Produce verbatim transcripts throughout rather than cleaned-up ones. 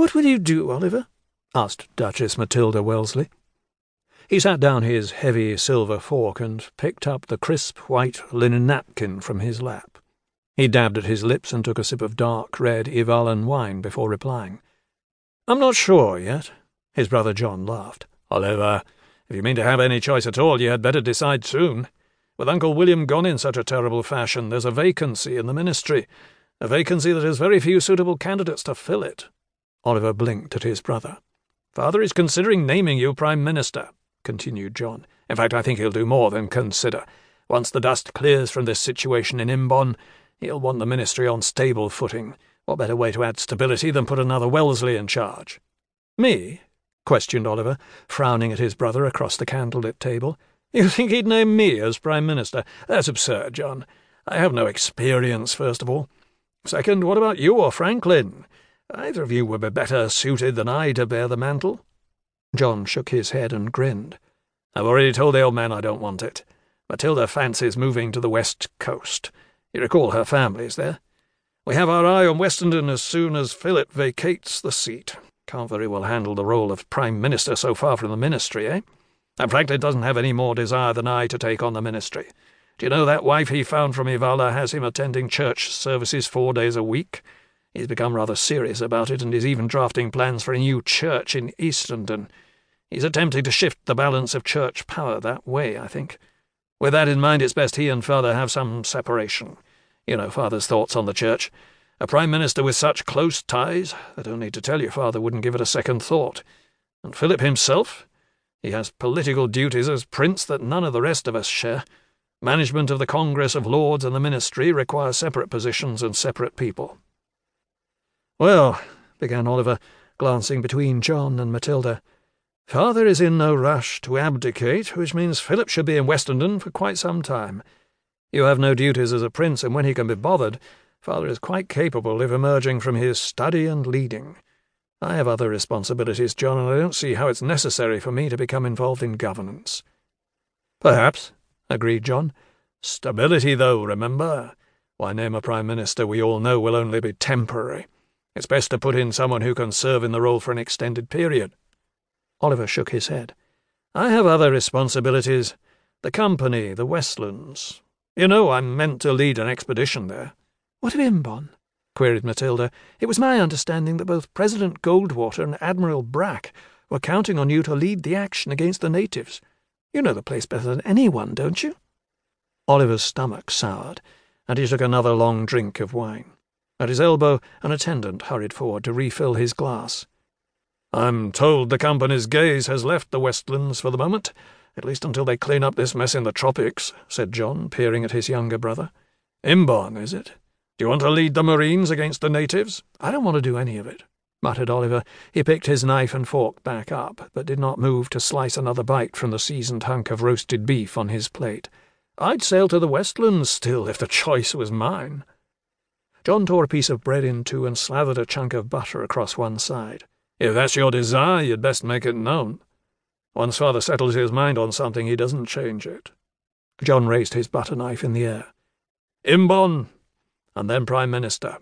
"What will you do, Oliver?" asked Duchess Matilda Wellesley. He sat down his heavy silver fork and picked up the crisp white linen napkin from his lap. He dabbed at his lips and took a sip of dark red Ivalan wine before replying. "I'm not sure yet." His brother John laughed. "Oliver, if you mean to have any choice at all, you had better decide soon. With Uncle William gone in such a terrible fashion, there's a vacancy in the ministry, a vacancy that has very few suitable candidates to fill it." Oliver blinked at his brother. "Father is considering naming you Prime Minister," continued John. "In fact, I think he'll do more than consider. Once the dust clears from this situation in Imbon, he'll want the ministry on stable footing. What better way to add stability than put another Wellesley in charge?" "Me?" questioned Oliver, frowning at his brother across the candlelit table. "You think he'd name me as Prime Minister? That's absurd, John. I have no experience, first of all. Second, what about you or Franklin? Either of you would be better suited than I to bear the mantle." John shook his head and grinned. "I've already told the old man I don't want it. Matilda fancies moving to the west coast. You recall her family's there. We have our eye on Westenden as soon as Philip vacates the seat. Can't very well handle the role of Prime Minister so far from the ministry, eh? And Franklin doesn't have any more desire than I to take on the ministry. Do you know that wife he found from Ivala has him attending church services four days a week? He's become rather serious about it and is even drafting plans for a new church in Eastenden. He's attempting to shift the balance of church power that way, I think. With that in mind, it's best he and Father have some separation. You know Father's thoughts on the church. A Prime Minister with such close ties, I don't need to tell you Father wouldn't give it a second thought. And Philip himself? He has political duties as Prince that none of the rest of us share. Management of the Congress of Lords and the Ministry require separate positions and separate people." "Well," began Oliver, glancing between John and Matilda, "Father is in no rush to abdicate, which means Philip should be in Westenden for quite some time. You have no duties as a prince, and when he can be bothered, Father is quite capable of emerging from his study and leading. I have other responsibilities, John, and I don't see how it's necessary for me to become involved in governance." "Perhaps," agreed John. "Stability, though, remember. Why name a Prime Minister we all know will only be temporary? It's best to put in someone who can serve in the role for an extended period." Oliver shook his head. "I have other responsibilities. The company, the Westlands. You know, I'm meant to lead an expedition there." "What of Imbon?" queried Matilda. "It was my understanding that both President Goldwater and Admiral Brack were counting on you to lead the action against the natives. You know the place better than anyone, don't you?" Oliver's stomach soured, and he took another long drink of wine. At his elbow, an attendant hurried forward to refill his glass. "I'm told the company's gaze has left the Westlands for the moment, at least until they clean up this mess in the tropics," said John, peering at his younger brother. "Imbon, is it? Do you want to lead the Marines against the natives?" "I don't want to do any of it," muttered Oliver. He picked his knife and fork back up, but did not move to slice another bite from the seasoned hunk of roasted beef on his plate. "I'd sail to the Westlands still, if the choice was mine." John tore a piece of bread in two and slathered a chunk of butter across one side. "If that's your desire, you'd best make it known. Once Father settles his mind on something, he doesn't change it." John raised his butter knife in the air. "Imbon, and then Prime Minister.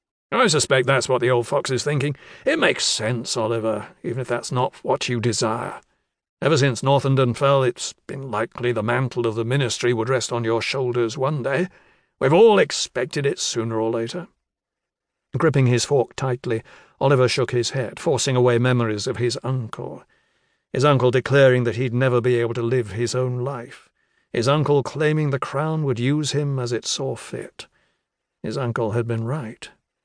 I suspect that's what the old fox is thinking. It makes sense, Oliver, even if that's not what you desire. Ever since Northenden fell, it's been likely the mantle of the ministry would rest on your shoulders one day. We've all expected it sooner or later." Gripping his fork tightly, Oliver shook his head, forcing away memories of his uncle. His uncle declaring that he'd never be able to live his own life. His uncle claiming the crown would use him as it saw fit. His uncle had been right.